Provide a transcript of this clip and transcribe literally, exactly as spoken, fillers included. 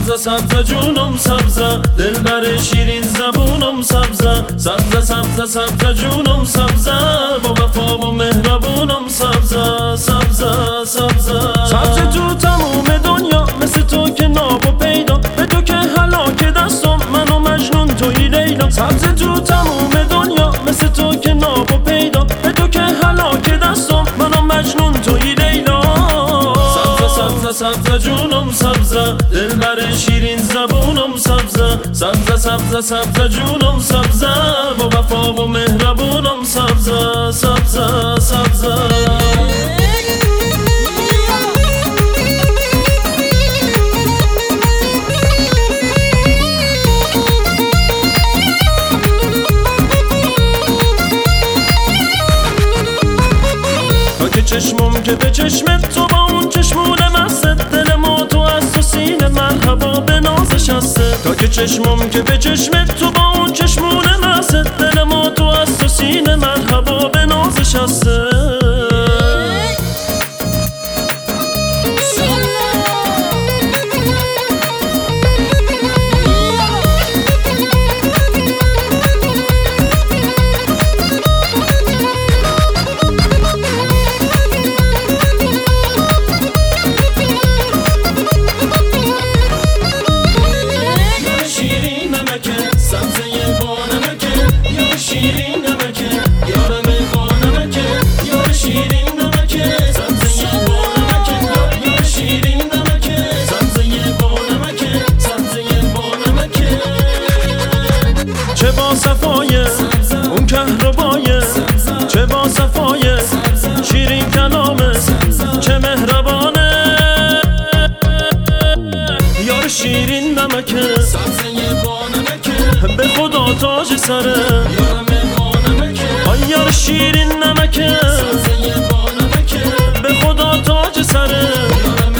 سبزه سبزه جونم سبزه، دلبر شیرین زبونم سبزه. سبزه سبزه سبزه جونم سبزه، با وفا و مهربونم سبزه. سبزه سبزه سبزه تو تموم دنیا، مثل تو که ناب و پیدا، به تو که هلاک دستم منو مجنون توی لیلا. سبزه تو تموم دنیا، مثل تو که ناب و پیدا، به تو که هلاک دستم منو مجنون توی لیلا. سبزه سبزه سبزه جونم سبزه، دلبر شیرین زبونم سبزه. سبزه سبزه سبزه جونم سبزه، با وفا و مهربونم سبزه. سبزه سبزه چشمم که به چشمت تو با اون چشمون مست، دل ما تو از تو سینه مرحبا به نازش هسته. تا که چشمم که به چشمت تو با اون چشمون مست، دل ما تو از تو سینه مرحبا به نازش هسته. چه با صفایه اون کهربایه، چه با صفایه شیرین کلامه، چه مهربانه یار شیرین نمکه. به خدا تاج سره آی یار شیرین نمکه، به خدا تاج سره.